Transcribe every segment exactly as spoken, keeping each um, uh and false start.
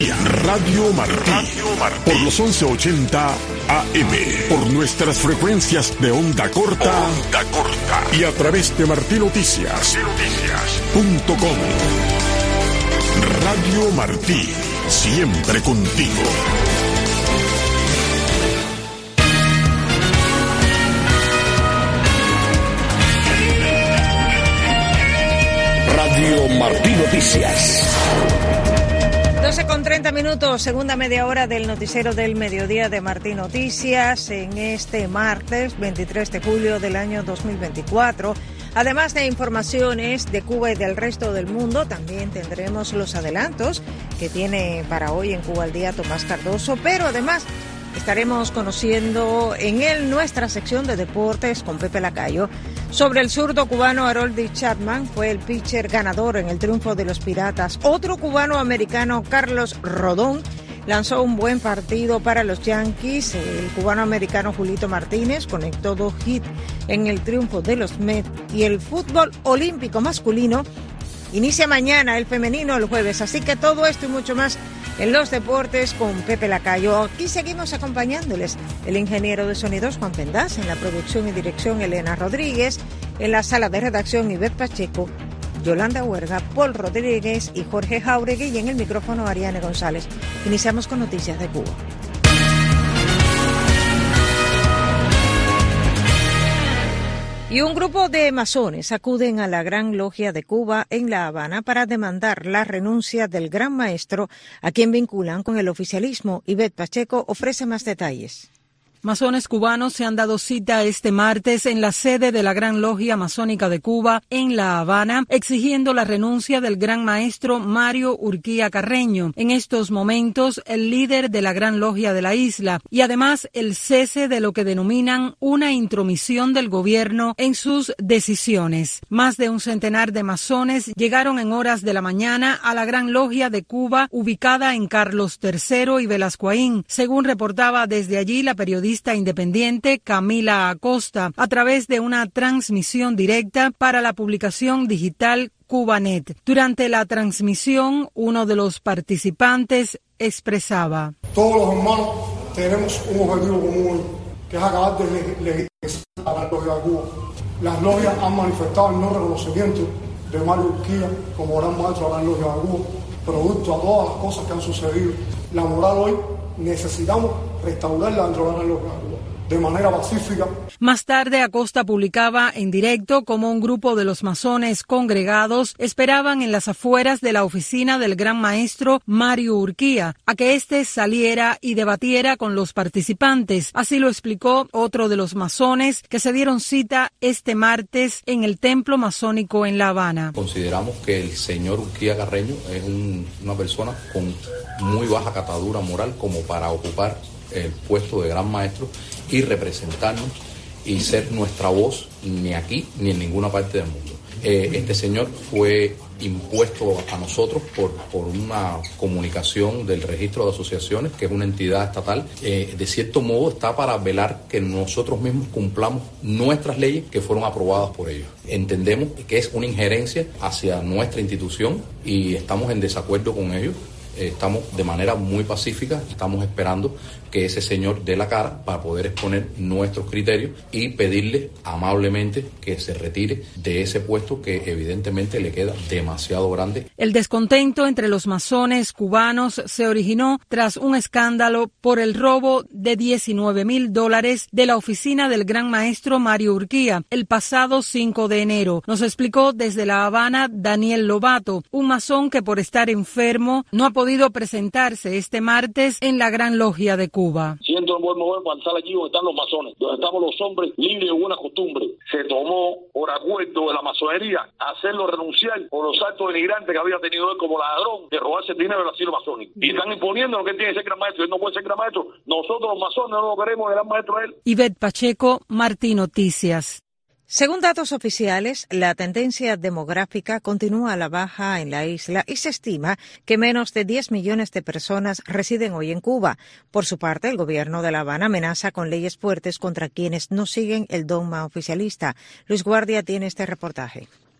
Radio Martí, Radio Martí, por los once ochenta A M, por nuestras frecuencias de onda corta, onda corta y a través de martí noticias punto com. Radio Martí, siempre contigo. Radio Martí Noticias. doce con treinta minutos, segunda media hora del noticiero del mediodía de Martí Noticias en este martes veintitrés de julio del año dos mil veinticuatro. Además de informaciones de Cuba y del resto del mundo, también tendremos los adelantos que tiene para hoy en Cuba al Día Tomás Cardoso, pero además estaremos conociendo en él nuestra sección de deportes con Pepe Lacayo sobre el zurdo cubano Aroldis Chapman, fue el pitcher ganador en el triunfo de los Piratas. Otro cubano americano, Carlos Rodón, lanzó un buen partido para los Yankees. El cubano americano Julito Martínez conectó dos hits en el triunfo de los Mets. Y el fútbol olímpico masculino inicia mañana, el femenino el jueves. Así que todo esto y mucho más en los deportes con Pepe Lacayo. Aquí seguimos acompañándoles el ingeniero de sonidos Juan Pendaz, en la producción y dirección Elena Rodríguez, en la sala de redacción Ivette Pacheco, Yolanda Huerga, Paul Rodríguez y Jorge Jauregui, y en el micrófono Ariane González. Iniciamos con noticias de Cuba. Y un grupo de masones acuden a la Gran Logia de Cuba en La Habana para demandar la renuncia del Gran Maestro, a quien vinculan con el oficialismo. Ivette Pacheco ofrece más detalles. Masones cubanos se han dado cita este martes en la sede de la Gran Logia Masónica de Cuba en La Habana, exigiendo la renuncia del Gran Maestro Mario Urquía Carreño, en estos momentos el líder de la Gran Logia de la isla, y además el cese de lo que denominan una intromisión del gobierno en sus decisiones. Más de un centenar de masones llegaron en horas de la mañana a la Gran Logia de Cuba, ubicada en Carlos tercero y Velascoaín, según reportaba desde allí la periodista independiente Camila Acosta, a través de una transmisión directa para la publicación digital Cubanet. Durante la transmisión, uno de los participantes expresaba: todos los hermanos tenemos un objetivo común, que es acabar de legitimizar a la Logia de Cuba. Las logias han manifestado el no reconocimiento de Mario Urquía como Gran Maestro de la Gran Logia de Cuba, producto a todas las cosas que han sucedido. La moral hoy necesitamos restaurarla dentro de la Gran Logia de Cuba, de manera pacífica. Más tarde, Acosta publicaba en directo cómo un grupo de los masones congregados esperaban en las afueras de la oficina del Gran Maestro Mario Urquía a que éste saliera y debatiera con los participantes. Así lo explicó otro de los masones que se dieron cita este martes en el Templo Masónico en La Habana. Consideramos que el señor Urquía Carreño es un, una persona con muy baja catadura moral como para ocupar el puesto de Gran Maestro y representarnos y ser nuestra voz ni aquí ni en ninguna parte del mundo. Eh, este señor fue impuesto a nosotros por, por una comunicación del registro de asociaciones, que es una entidad estatal. Eh, de cierto modo está para velar que nosotros mismos cumplamos nuestras leyes que fueron aprobadas por ellos. Entendemos que es una injerencia hacia nuestra institución y estamos en desacuerdo con ellos. Estamos de manera muy pacífica, estamos esperando que ese señor dé la cara para poder exponer nuestros criterios y pedirle amablemente que se retire de ese puesto que evidentemente le queda demasiado grande. El descontento entre los masones cubanos se originó tras un escándalo por el robo de diecinueve mil dólares de la oficina del Gran Maestro Mario Urquía el pasado cinco de enero. Nos explicó desde La Habana Daniel Lobato, un masón que por estar enfermo no ha podido presentarse este martes en la Gran Logia de Cuba. Siento el buen mover para estar allí donde están los masones, donde estamos los hombres libres de buena costumbre. Se tomó por acuerdo de la masonería hacerlo renunciar por los actos denigrantes que había tenido él como ladrón de robarse el dinero del asilo masónico. Y están imponiendo lo que él tiene que ser gran maestro. Él no puede ser gran maestro. Nosotros los masones no lo queremos de gran maestro a él. Ivette Pacheco, Martí Noticias. Según datos oficiales, la tendencia demográfica continúa a la baja en la isla y se estima que menos de diez millones de personas residen hoy en Cuba. Por su parte, el gobierno de La Habana amenaza con leyes fuertes contra quienes no siguen el dogma oficialista. Luis Guardia tiene este reportaje.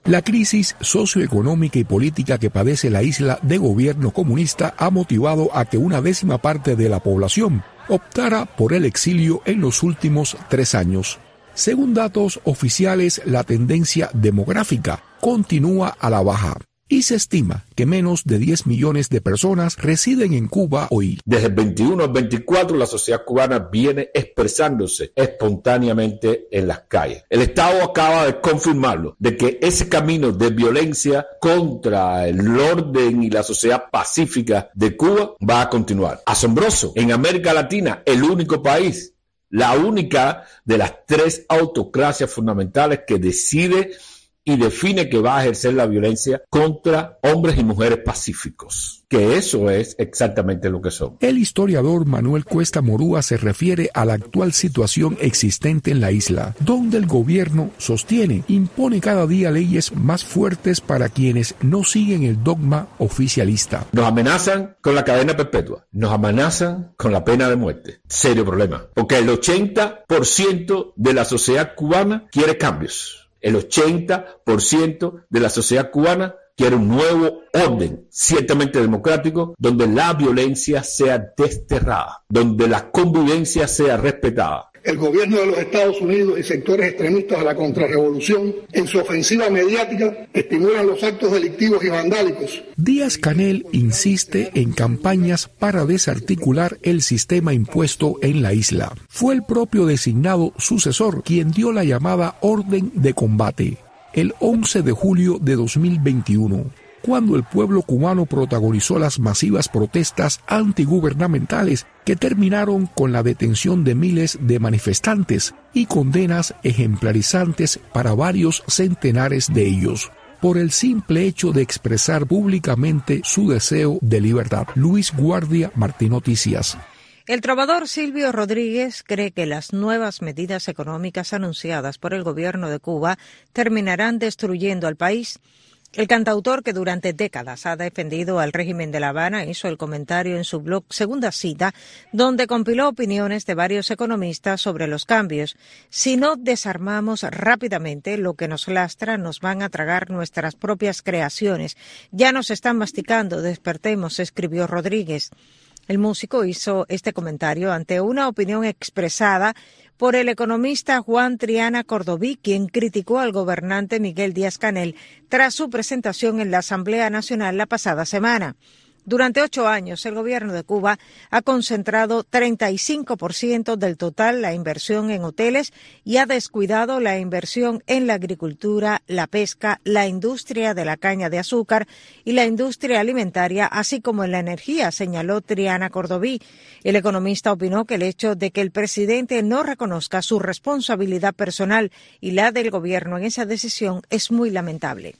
La crisis socioeconómica y política que padece la isla de gobierno comunista ha motivado a que una décima parte de la población optara por el exilio en los últimos tres años. Según datos oficiales, la tendencia demográfica continúa a la baja y se estima que menos de diez millones de personas residen en Cuba hoy. Desde el veintiuno al veinticuatro, la sociedad cubana viene expresándose espontáneamente en las calles. El Estado acaba de confirmarlo, de que ese camino de violencia contra el orden y la sociedad pacífica de Cuba va a continuar. Asombroso, en América Latina, el único país, la única de las tres autocracias fundamentales que decide y define que va a ejercer la violencia contra hombres y mujeres pacíficos, que eso es exactamente lo que son. El historiador Manuel Cuesta Morúa se refiere a la actual situación existente en la isla, donde el gobierno sostiene, impone cada día leyes más fuertes para quienes no siguen el dogma oficialista. Nos amenazan con la cadena perpetua, nos amenazan con la pena de muerte. Serio problema, porque el ochenta por ciento de la sociedad cubana quiere cambios. El ochenta por ciento de la sociedad cubana quiere un nuevo orden, ciertamente democrático, donde la violencia sea desterrada, donde la convivencia sea respetada. El gobierno de los Estados Unidos y sectores extremistas de la contrarrevolución, en su ofensiva mediática, estimulan los actos delictivos y vandálicos. Díaz-Canel insiste en campañas para desarticular el sistema impuesto en la isla. Fue el propio designado sucesor quien dio la llamada orden de combate, el once de julio de dos mil veintiuno. Cuando el pueblo cubano protagonizó las masivas protestas antigubernamentales que terminaron con la detención de miles de manifestantes y condenas ejemplarizantes para varios centenares de ellos, por el simple hecho de expresar públicamente su deseo de libertad. Luis Guardia, Martín Noticias. El trovador Silvio Rodríguez cree que las nuevas medidas económicas anunciadas por el gobierno de Cuba terminarán destruyendo al país. El cantautor, que durante décadas ha defendido al régimen de La Habana, hizo el comentario en su blog Segunda Cita, donde compiló opiniones de varios economistas sobre los cambios. Si no desarmamos rápidamente lo que nos lastra, nos van a tragar nuestras propias creaciones. Ya nos están masticando, despertemos, escribió Rodríguez. El músico hizo este comentario ante una opinión expresada por el economista Juan Triana Cordoví, quien criticó al gobernante Miguel Díaz-Canel tras su presentación en la Asamblea Nacional la pasada semana. Durante ocho años, el gobierno de Cuba ha concentrado treinta y cinco por ciento del total la inversión en hoteles y ha descuidado la inversión en la agricultura, la pesca, la industria de la caña de azúcar y la industria alimentaria, así como en la energía, señaló Triana Cordoví. El economista opinó que el hecho de que el presidente no reconozca su responsabilidad personal y la del gobierno en esa decisión es muy lamentable.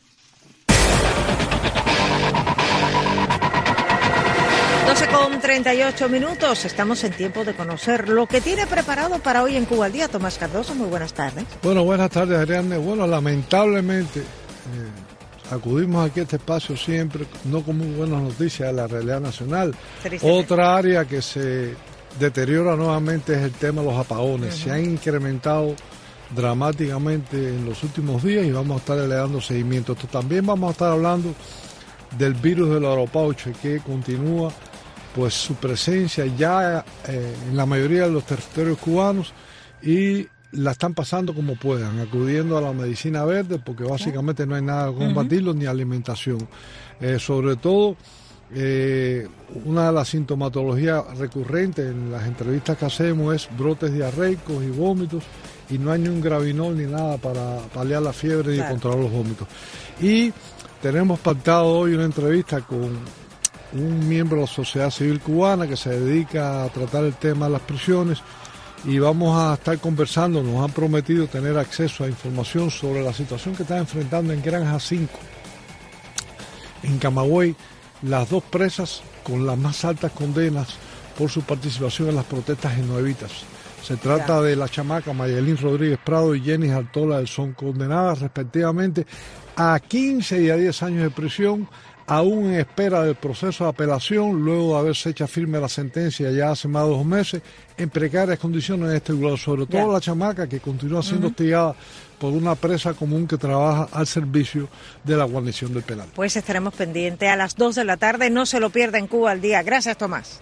doce con treinta y ocho minutos, estamos en tiempo de conocer lo que tiene preparado para hoy en Cuba al Día. Tomás Cardoso, muy buenas tardes. Bueno, buenas tardes, Ariadne. Bueno, lamentablemente eh, acudimos aquí a este espacio siempre, no con muy buenas noticias de la realidad nacional. Otra área que se deteriora nuevamente es el tema de los apagones. Uh-huh. Se han incrementado dramáticamente en los últimos días y vamos a estar le dando seguimiento. Esto también vamos a estar hablando del virus del Oropauche, que continúa pues su presencia ya eh, en la mayoría de los territorios cubanos y la están pasando como puedan, acudiendo a la medicina verde porque básicamente no hay nada que combatirlo, uh-huh. ni alimentación. Eh, sobre todo, eh, una de las sintomatologías recurrentes en las entrevistas que hacemos es brotes diarreicos y vómitos, y no hay ni un gravinol ni nada para paliar la fiebre, claro, y controlar los vómitos. Y tenemos pactado hoy una entrevista con un miembro de la sociedad civil cubana que se dedica a tratar el tema de las prisiones y vamos a estar conversando. Nos han prometido tener acceso a información sobre la situación que está enfrentando en Granja cinco, en Camagüey, las dos presas con las más altas condenas por su participación en las protestas genuevitas. Se trata de la chamaca Mayelín Rodríguez Prado y Jenny Artola, son condenadas respectivamente a quince y a diez años de prisión, aún en espera del proceso de apelación, luego de haberse hecho firme la sentencia ya hace más de dos meses, en precarias condiciones en este lugar, sobre todo yeah. la chamaca que continúa siendo uh-huh. hostigada por una presa común que trabaja al servicio de la guarnición del penal. Pues estaremos pendientes a las dos de la tarde, no se lo pierda en Cuba al día. Gracias, Tomás.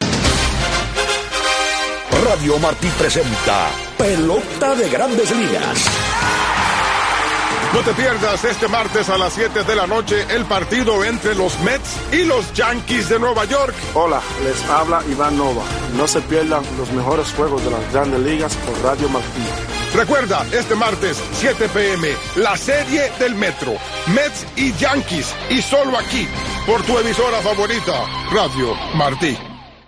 Radio Martí presenta Pelota de Grandes Ligas. No te pierdas este martes a las siete de la noche el partido entre los Mets y los Yankees de Nueva York. Hola, les habla Iván Nova. No se pierdan los mejores juegos de las Grandes Ligas por Radio Martí. Recuerda, este martes, siete p.m., la serie del Metro, Mets y Yankees, y solo aquí, por tu emisora favorita, Radio Martí.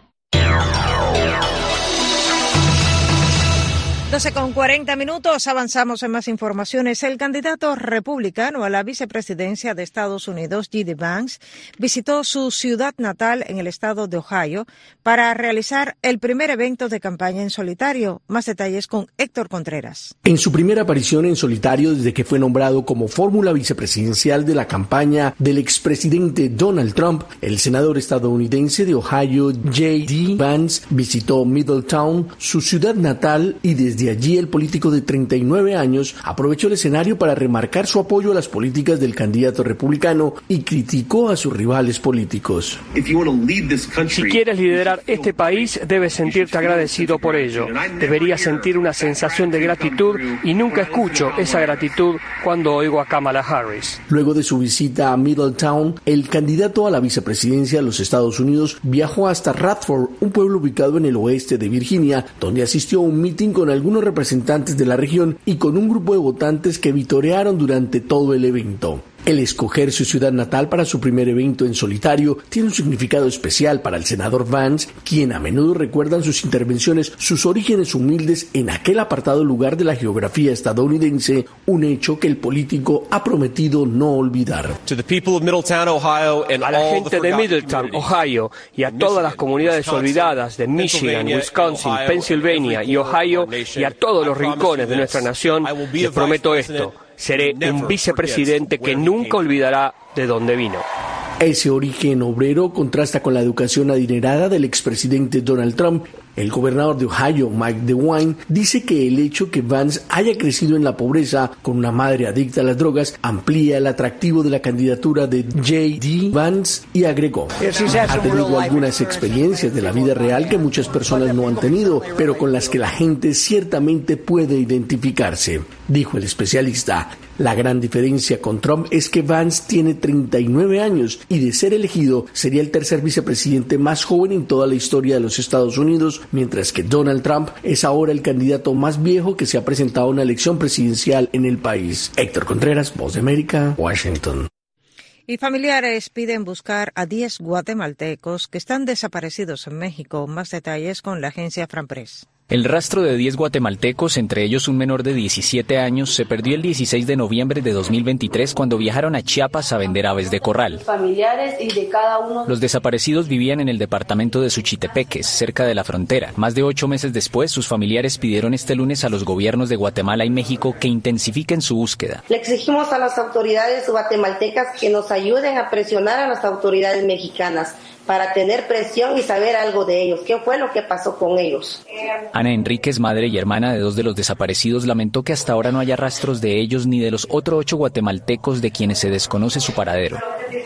doce con cuarenta minutos, avanzamos en más informaciones. El candidato republicano a la vicepresidencia de Estados Unidos, J D. Vance, visitó su ciudad natal en el estado de Ohio para realizar el primer evento de campaña en solitario. Más detalles con Héctor Contreras. En su primera aparición en solitario desde que fue nombrado como fórmula vicepresidencial de la campaña del expresidente Donald Trump, el senador estadounidense de Ohio, J D. Vance, visitó Middletown, su ciudad natal, y desde Desde allí, el político de treinta y nueve años aprovechó el escenario para remarcar su apoyo a las políticas del candidato republicano y criticó a sus rivales políticos. Si quieres liderar este país, debes sentirte agradecido por ello. Deberías sentir una sensación de gratitud y nunca escucho esa gratitud cuando oigo a Kamala Harris. Luego de su visita a Middletown, el candidato a la vicepresidencia de los Estados Unidos viajó hasta Radford, un pueblo ubicado en el oeste de Virginia, donde asistió a un mitin con algunos algunos representantes de la región y con un grupo de votantes que vitorearon durante todo el evento. El escoger su ciudad natal para su primer evento en solitario tiene un significado especial para el senador Vance, quien a menudo recuerda en sus intervenciones sus orígenes humildes en aquel apartado lugar de la geografía estadounidense, un hecho que el político ha prometido no olvidar. A la gente de Middletown, Ohio, y a todas las comunidades olvidadas de Michigan, Wisconsin, Pennsylvania y Ohio, y a todos los rincones de nuestra nación, les prometo esto: seré un vicepresidente que nunca olvidará de dónde vino. Ese origen obrero contrasta con la educación adinerada del expresidente Donald Trump. El gobernador de Ohio, Mike DeWine, dice que el hecho que Vance haya crecido en la pobreza con una madre adicta a las drogas amplía el atractivo de la candidatura de J D. Vance, y agregó: ha tenido algunas experiencias de la vida real que muchas personas no han tenido, pero con las que la gente ciertamente puede identificarse, dijo el especialista. La gran diferencia con Trump es que Vance tiene treinta y nueve años y, de ser elegido, sería el tercer vicepresidente más joven en toda la historia de los Estados Unidos, mientras que Donald Trump es ahora el candidato más viejo que se ha presentado a una elección presidencial en el país. Héctor Contreras, Voz de América, Washington. Y familiares piden buscar a diez guatemaltecos que están desaparecidos en México. Más detalles con la agencia Franpress. El rastro de diez guatemaltecos, entre ellos un menor de diecisiete años, se perdió el dieciséis de noviembre de dos mil veintitrés cuando viajaron a Chiapas a vender aves de corral. Familiares y de cada uno. Los desaparecidos vivían en el departamento de Suchitepeques, cerca de la frontera. Más de ocho meses después, sus familiares pidieron este lunes a los gobiernos de Guatemala y México que intensifiquen su búsqueda. Le exigimos a las autoridades guatemaltecas que nos ayuden a presionar a las autoridades mexicanas para tener presión y saber algo de ellos. ¿Qué fue lo que pasó con ellos? Ana Enríquez, madre y hermana de dos de los desaparecidos, lamentó que hasta ahora no haya rastros de ellos ni de los otros ocho guatemaltecos de quienes se desconoce su paradero.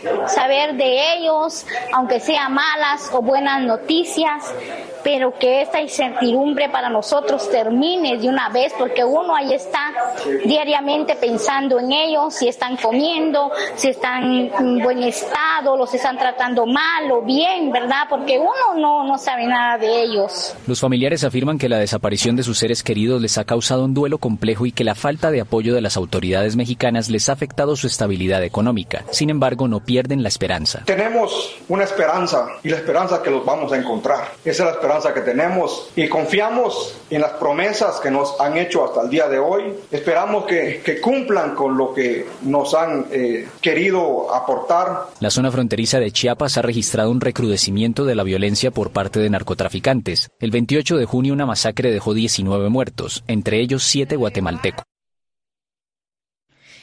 Saber de ellos, aunque sean malas o buenas noticias, pero que esta incertidumbre para nosotros termine de una vez, porque uno ahí está diariamente pensando en ellos, si están comiendo, si están en buen estado, los están tratando mal o bien, ¿verdad? Porque uno no, no sabe nada de ellos. Los familiares afirman que la desaparición de sus seres queridos les ha causado un duelo complejo y que la falta de apoyo de las autoridades mexicanas les ha afectado su estabilidad económica. Sin embargo, no pierden la esperanza. Tenemos una esperanza, y la esperanza que los vamos a encontrar. Esa es la esperanza que tenemos y confiamos en las promesas que nos han hecho hasta el día de hoy. Esperamos que, que cumplan con lo que nos han eh, querido aportar. La zona fronteriza de Chiapas ha registrado un recrudecimiento de la violencia por parte de narcotraficantes. El veintiocho de junio una masacre dejó diecinueve muertos, entre ellos siete guatemaltecos.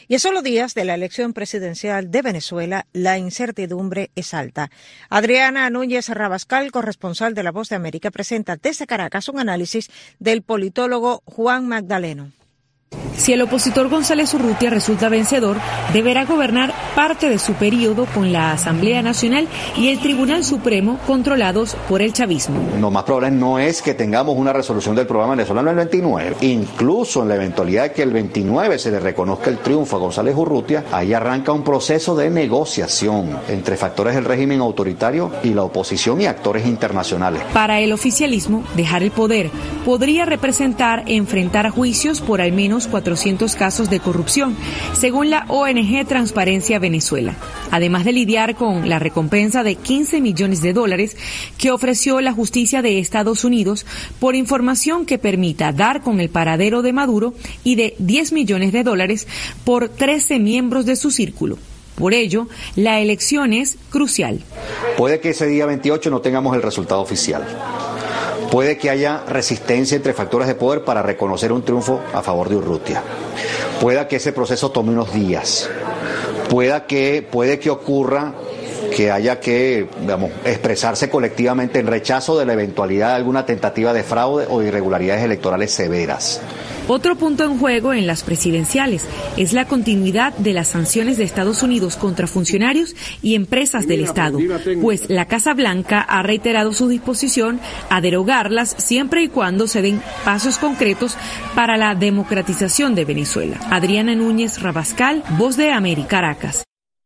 Y a solo días de la elección presidencial de Venezuela, la incertidumbre es alta. Adriana Núñez Rabascal, corresponsal de La Voz de América, presenta desde Caracas un análisis del politólogo Juan Magdaleno. Si el opositor González Urrutia resulta vencedor, deberá gobernar parte de su periodo con la Asamblea Nacional y el Tribunal Supremo controlados por el chavismo. Lo más probable no es que tengamos una resolución del programa venezolano el veintinueve. Incluso en la eventualidad de que el veintinueve se le reconozca el triunfo a González Urrutia, ahí arranca un proceso de negociación entre factores del régimen autoritario y la oposición y actores internacionales. Para el oficialismo, dejar el poder podría representar enfrentar a juicios por al menos cuatrocientos casos de corrupción, según la O N G Transparencia Venezuela, además de lidiar con la recompensa de quince millones de dólares que ofreció la justicia de Estados Unidos por información que permita dar con el paradero de Maduro y de diez millones de dólares por trece miembros de su círculo. Por ello, la elección es crucial. Puede que ese día veintiocho no tengamos el resultado oficial. Puede que haya resistencia entre factores de poder para reconocer un triunfo a favor de Urrutia. Pueda que ese proceso tome unos días. Pueda que, puede que ocurra que haya que, digamos, expresarse colectivamente en rechazo de la eventualidad de alguna tentativa de fraude o irregularidades electorales severas. Otro punto en juego en las presidenciales es la continuidad de las sanciones de Estados Unidos contra funcionarios y empresas del Estado, pues la Casa Blanca ha reiterado su disposición a derogarlas siempre y cuando se den pasos concretos para la democratización de Venezuela. Adriana Núñez Rabascal, Voz de América, Caracas.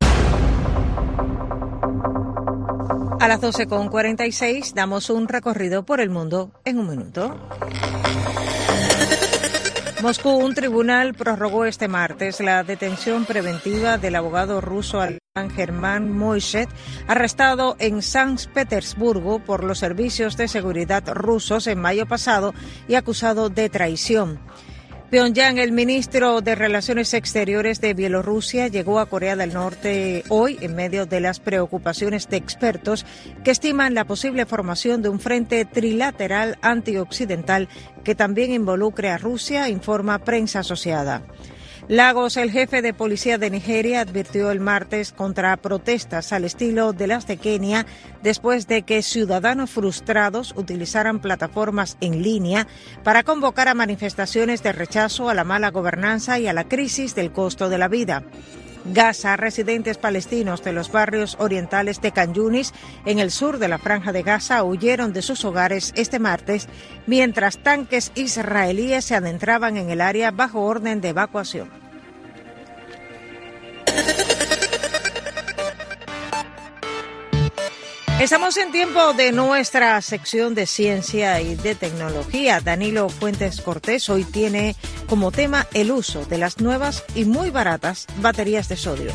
A las doce con cuarenta y seis damos un recorrido por el mundo en un minuto. Moscú, un tribunal prorrogó este martes la detención preventiva del abogado ruso alemán Germán Moishet, arrestado en San Petersburgo por los servicios de seguridad rusos en mayo pasado y acusado de traición. Pyongyang, el ministro de Relaciones Exteriores de Bielorrusia, llegó a Corea del Norte hoy en medio de las preocupaciones de expertos que estiman la posible formación de un frente trilateral antioccidental que también involucre a Rusia, informa prensa asociada. Lagos, el jefe de policía de Nigeria, advirtió el martes contra protestas al estilo de las de Kenia después de que ciudadanos frustrados utilizaran plataformas en línea para convocar a manifestaciones de rechazo a la mala gobernanza y a la crisis del costo de la vida. Gaza, residentes palestinos de los barrios orientales de Khan Yunis, en el sur de la Franja de Gaza, huyeron de sus hogares este martes, mientras tanques israelíes se adentraban en el área bajo orden de evacuación. Estamos en tiempo de nuestra sección de ciencia y de tecnología. Danilo Fuentes Cortés hoy tiene como tema el uso de las nuevas y muy baratas baterías de sodio.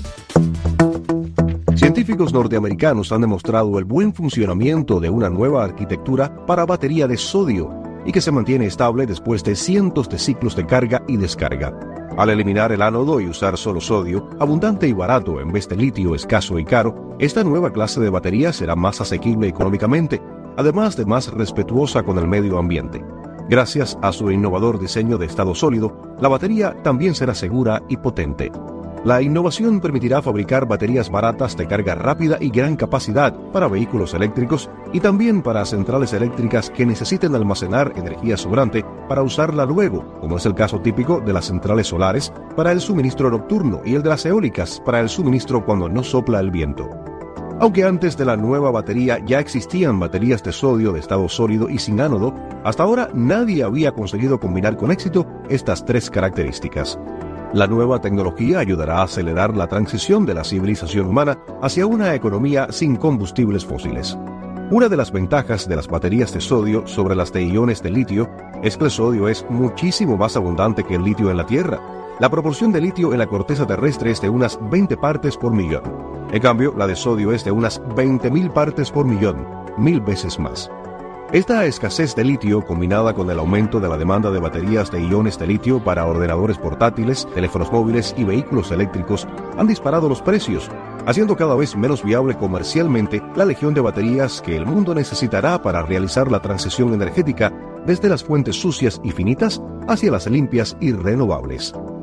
Científicos norteamericanos han demostrado el buen funcionamiento de una nueva arquitectura para batería de sodio y que se mantiene estable después de cientos de ciclos de carga y descarga. Al eliminar el ánodo y usar solo sodio, abundante y barato en vez de litio escaso y caro, esta nueva clase de batería será más asequible económicamente, además de más respetuosa con el medio ambiente. Gracias a su innovador diseño de estado sólido, la batería también será segura y potente. La innovación permitirá fabricar baterías baratas de carga rápida y gran capacidad para vehículos eléctricos y también para centrales eléctricas que necesiten almacenar energía sobrante para usarla luego, como es el caso típico de las centrales solares para el suministro nocturno y el de las eólicas para el suministro cuando no sopla el viento. Aunque antes de la nueva batería ya existían baterías de sodio de estado sólido y sin ánodo, hasta ahora nadie había conseguido combinar con éxito estas tres características. La nueva tecnología ayudará a acelerar la transición de la civilización humana hacia una economía sin combustibles fósiles. Una de las ventajas de las baterías de sodio sobre las de iones de litio es que el sodio es muchísimo más abundante que el litio en la Tierra. La proporción de litio en la corteza terrestre es de unas veinte partes por millón. En cambio, la de sodio es de unas veinte mil partes por millón, mil veces más. Esta escasez de litio, combinada con el aumento de la demanda de baterías de iones de litio para ordenadores portátiles, teléfonos móviles y vehículos eléctricos, han disparado los precios, haciendo cada vez menos viable comercialmente la legión de baterías que el mundo necesitará para realizar la transición energética desde las fuentes sucias y finitas hacia las limpias y renovables.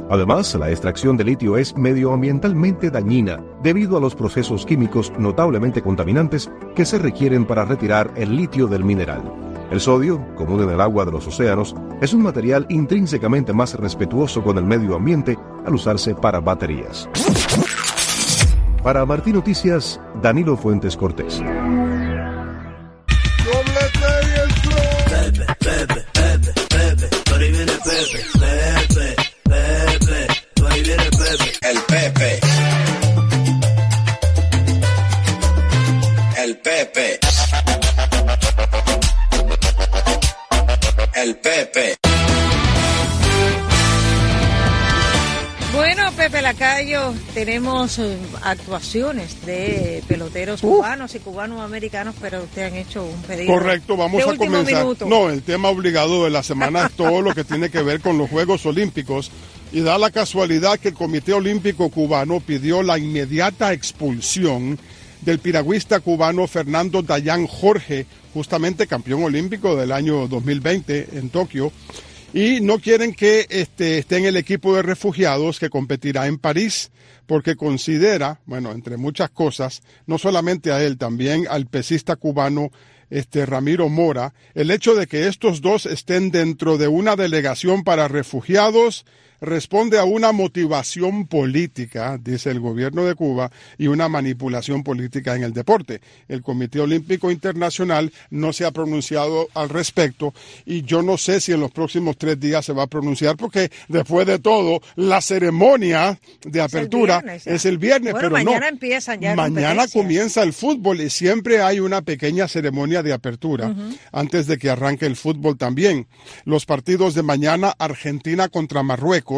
Además, la extracción de litio es medioambientalmente dañina debido a los procesos químicos notablemente contaminantes que se requieren para retirar el litio del mineral. El sodio, común en el agua de los océanos, es un material intrínsecamente más respetuoso con el medio ambiente al usarse para baterías. Para Martín Noticias, Danilo Fuentes Cortés. Pepe, Pepe, Pepe, Pepe, por ahí viene Pepe, Pepe, Pepe, por ahí viene Pepe. El Pepe. El Pepe. El Pepe. Bueno, Pepe Lacayo, tenemos uh, actuaciones de peloteros uh. cubanos y cubano-americanos, pero ustedes han hecho un pedido. Correcto, vamos a comenzar. Minuto. No, el tema obligado de la semana es todo lo que tiene que ver con los Juegos Olímpicos. Y da la casualidad que el Comité Olímpico Cubano pidió la inmediata expulsión del piragüista cubano Fernando Dayan Jorge, justamente campeón olímpico del año dos mil veinte en Tokio. Y no quieren que este, esté en el equipo de refugiados que competirá en París, porque considera, bueno, entre muchas cosas, no solamente a él, también al pesista cubano este, Ramiro Mora, el hecho de que estos dos estén dentro de una delegación para refugiados responde a una motivación política, dice el gobierno de Cuba, y una manipulación política en el deporte. El Comité Olímpico Internacional no se ha pronunciado al respecto y yo no sé si en los próximos tres días se va a pronunciar porque después de todo la ceremonia de apertura es el viernes, es el viernes bueno, pero mañana no. Empiezan ya mañana comienza el fútbol y siempre hay una pequeña ceremonia de apertura uh-huh. antes de que arranque el fútbol también. Los partidos de mañana, Argentina contra Marruecos,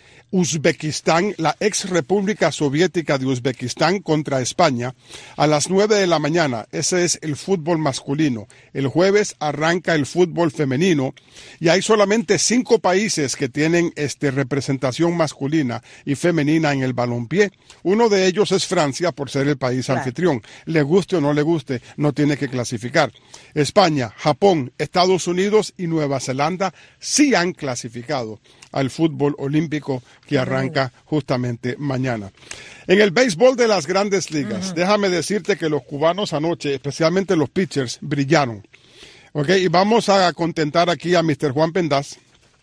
Uzbekistán, la ex República Soviética de Uzbekistán contra España, a las nueve de la mañana. Ese es el fútbol masculino. El jueves arranca el fútbol femenino y hay solamente cinco países que tienen este, representación masculina y femenina en el balompié. Uno de ellos es Francia, por ser el país claro. anfitrión. Le guste o no le guste, no tiene que clasificar. España, Japón, Estados Unidos y Nueva Zelanda sí han clasificado al fútbol olímpico que arranca justamente mañana. En el béisbol de las grandes ligas, uh-huh. déjame decirte que los cubanos anoche, especialmente los pitchers, brillaron. Okay, y vamos a contentar aquí a mister Juan Pendaz.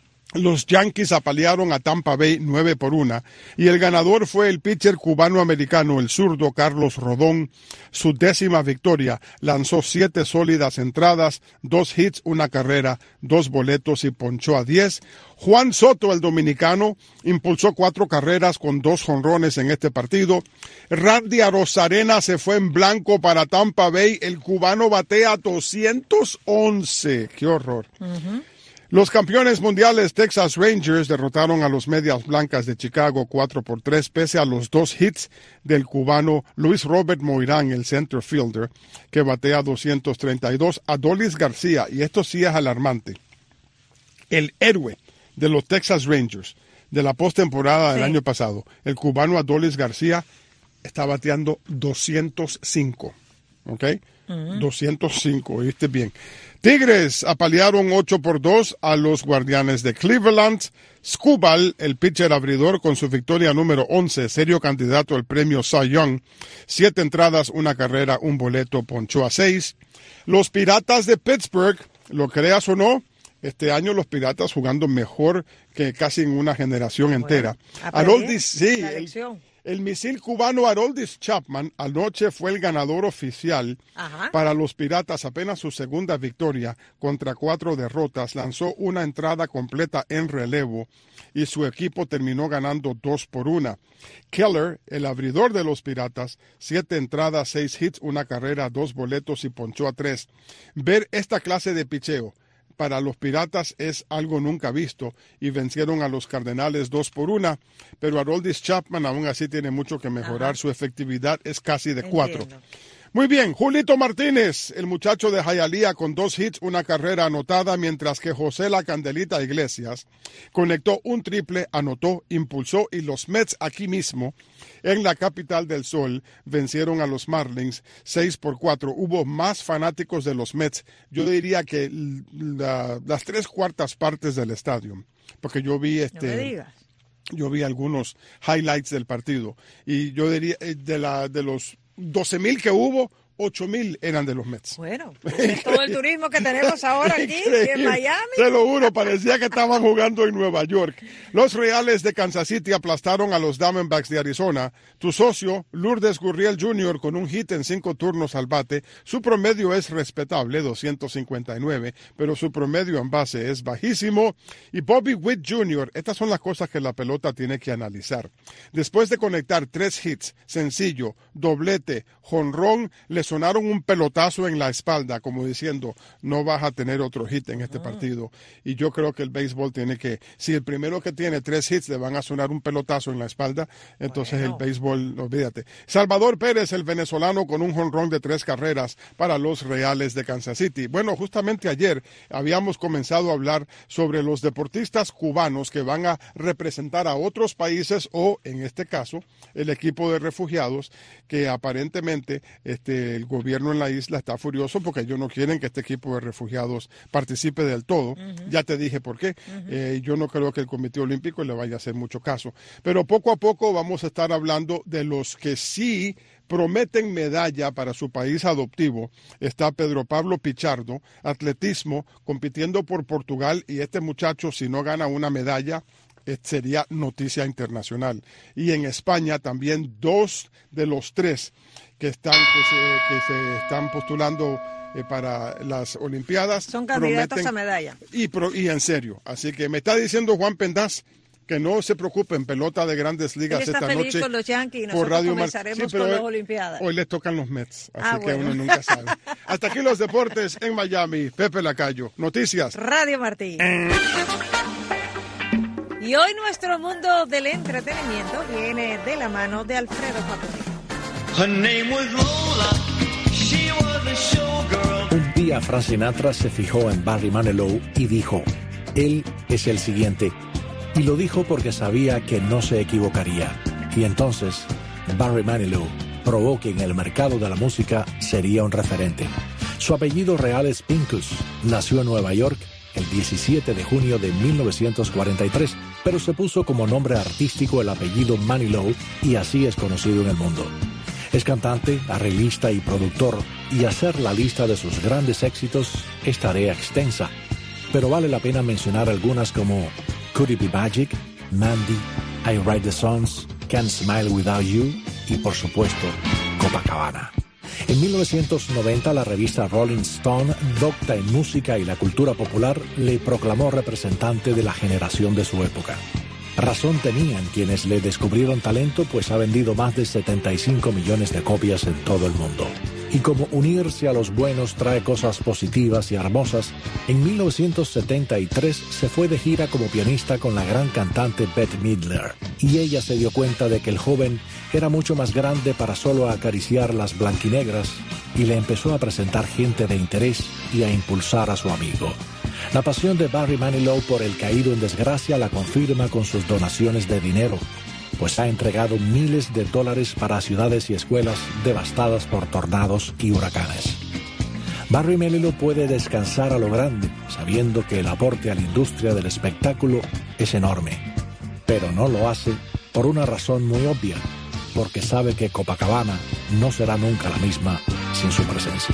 Los Yankees apalearon a Tampa Bay nueve por una y el ganador fue el pitcher cubano-americano, el zurdo Carlos Rodón. Su décima victoria, lanzó siete sólidas entradas, dos hits, una carrera, dos boletos y ponchó a diez. Juan Soto, el dominicano, impulsó cuatro carreras con dos jonrones en este partido. Randy Arozarena se fue en blanco para Tampa Bay. El cubano batea doscientos once. ¡Qué horror! Uh-huh. Los campeones mundiales Texas Rangers derrotaron a los Medias Blancas de Chicago cuatro por tres pese a los dos hits del cubano Luis Robert Moirán, el center fielder, que batea doscientos treinta y dos. Adolis García, y esto sí es alarmante, el héroe de los Texas Rangers de la postemporada del sí. año pasado, el cubano Adolis García, está bateando doscientos cinco. ¿Ok? Uh-huh. doscientos cinco, ¿oíste bien? Tigres apalearon ocho por dos a los Guardianes de Cleveland. Skubal, el pitcher abridor, con su victoria número once, serio candidato al premio Cy Young. Siete entradas, una carrera, un boleto, ponchó a seis. Los Piratas de Pittsburgh, lo creas o no, este año los Piratas jugando mejor que casi en una generación bueno, entera. Aroldis, sí, el, el misil cubano Aroldis Chapman anoche fue el ganador oficial Ajá. para los Piratas, apenas su segunda victoria contra cuatro derrotas. Lanzó una entrada completa en relevo y su equipo terminó ganando dos por una. Keller, el abridor de los Piratas, siete entradas, seis hits, una carrera, dos boletos y ponchó a tres. Ver esta clase de picheo para los Piratas es algo nunca visto y vencieron a los Cardenales dos por una, pero Aroldis Chapman aún así tiene mucho que mejorar. Ajá. Su efectividad es casi de cuatro. Muy bien, Julito Martínez, el muchacho de Hialeah, con dos hits, una carrera anotada, mientras que José La Candelita Iglesias conectó un triple, anotó, impulsó, y los Mets aquí mismo, en la capital del sol, vencieron a los Marlins seis por cuatro. Hubo más fanáticos de los Mets, yo diría que la, las tres cuartas partes del estadio, porque yo vi este... No me digas. Yo vi algunos highlights del partido y yo diría, de, la, de los doce mil que hubo, ocho mil eran de los Mets. Bueno, es todo el turismo que tenemos ahora aquí en Miami. Te lo juro, parecía que estaban jugando en Nueva York. Los Reales de Kansas City aplastaron a los Diamondbacks de Arizona. Tu socio, Lourdes Gurriel junior, con un hit en cinco turnos al bate. Su promedio es respetable, doscientos cincuenta y nueve, pero su promedio en base es bajísimo. Y Bobby Witt junior, estas son las cosas que la pelota tiene que analizar. Después de conectar tres hits, sencillo, doblete, jonrón, le sonaron un pelotazo en la espalda, como diciendo, no vas a tener otro hit en este ah. partido. Y yo creo que el béisbol tiene que, si el primero que tiene tres hits le van a sonar un pelotazo en la espalda, entonces bueno. el béisbol, olvídate. Salvador Pérez, el venezolano, con un jonrón de tres carreras para los Reales de Kansas City. Bueno, justamente ayer habíamos comenzado a hablar sobre los deportistas cubanos que van a representar a otros países o, en este caso, el equipo de refugiados, que aparentemente este el gobierno en la isla está furioso porque ellos no quieren que este equipo de refugiados participe del todo. Uh-huh. Ya te dije por qué. Uh-huh. Eh, yo no creo que el Comité Olímpico le vaya a hacer mucho caso. Pero poco a poco vamos a estar hablando de los que sí prometen medalla para su país adoptivo. Está Pedro Pablo Pichardo, atletismo, compitiendo por Portugal, y este muchacho, si no gana una medalla, sería noticia internacional. Y en España también dos de los tres que están que se, que se están postulando eh, para las Olimpiadas son candidatos prometen, a medalla. Y, pro, y en serio. Así que me está diciendo Juan Pendaz que no se preocupen, pelota de Grandes Ligas esta feliz noche con los Yankees y por nosotros Radio comenzaremos sí, con hoy, las Olimpiadas. Hoy les tocan los Mets, así ah, que bueno. uno nunca sabe. Hasta aquí los deportes en Miami. Pepe Lacayo. Noticias. Radio Martí. Y hoy nuestro mundo del entretenimiento viene de la mano de Alfredo Facundo. Un día Frank Sinatra se fijó en Barry Manilow y dijo, él es el siguiente. Y lo dijo porque sabía que no se equivocaría. Y entonces Barry Manilow probó que en el mercado de la música sería un referente. Su apellido real es Pincus. Nació en Nueva York el diecisiete de junio de mil novecientos cuarenta y tres, pero se puso como nombre artístico el apellido Manilow y así es conocido en el mundo. Es cantante, arreglista y productor, y hacer la lista de sus grandes éxitos es tarea extensa, pero vale la pena mencionar algunas como Could It Be Magic, Mandy, I Write the Songs, Can't Smile Without You y, por supuesto, Copacabana. En mil novecientos noventa, la revista Rolling Stone, docta en música y la cultura popular, le proclamó representante de la generación de su época. Razón tenían quienes le descubrieron talento, pues ha vendido más de setenta y cinco millones de copias en todo el mundo. Y como unirse a los buenos trae cosas positivas y hermosas, en mil novecientos setenta y tres se fue de gira como pianista con la gran cantante Bette Midler. Y ella se dio cuenta de que el joven era mucho más grande para solo acariciar las blanquinegras y le empezó a presentar gente de interés y a impulsar a su amigo. La pasión de Barry Manilow por el caído en desgracia la confirma con sus donaciones de dinero, pues ha entregado miles de dólares para ciudades y escuelas devastadas por tornados y huracanes. Barry Manilow puede descansar a lo grande, sabiendo que el aporte a la industria del espectáculo es enorme, pero no lo hace por una razón muy obvia, porque sabe que Copacabana no será nunca la misma sin su presencia.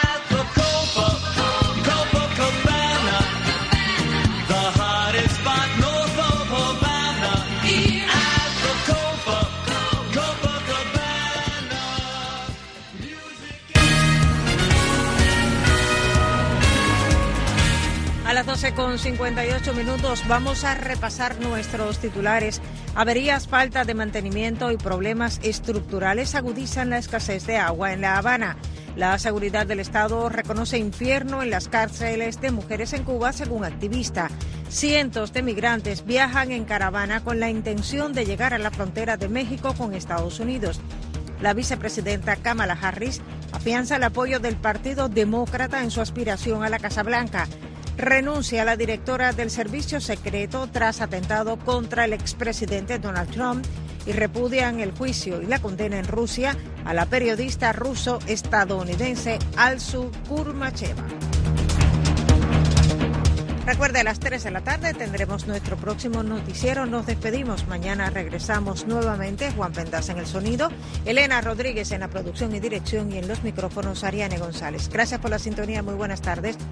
A las doce con cincuenta y ocho minutos vamos a repasar nuestros titulares. Averías, falta de mantenimiento y problemas estructurales agudizan la escasez de agua en La Habana. La seguridad del Estado reconoce infierno en las cárceles de mujeres en Cuba, según activista. Cientos de migrantes viajan en caravana con la intención de llegar a la frontera de México con Estados Unidos. La vicepresidenta Kamala Harris afianza el apoyo del Partido Demócrata en su aspiración a la Casa Blanca. Renuncia a la directora del Servicio Secreto tras atentado contra el expresidente Donald Trump y repudian el juicio y la condena en Rusia a la periodista ruso-estadounidense Alsu Kurmacheva. Recuerde, a las tres de la tarde tendremos nuestro próximo noticiero. Nos despedimos. Mañana regresamos nuevamente. Juan Pendas en el sonido, Elena Rodríguez en la producción y dirección, y en los micrófonos Ariane González. Gracias por la sintonía. Muy buenas tardes.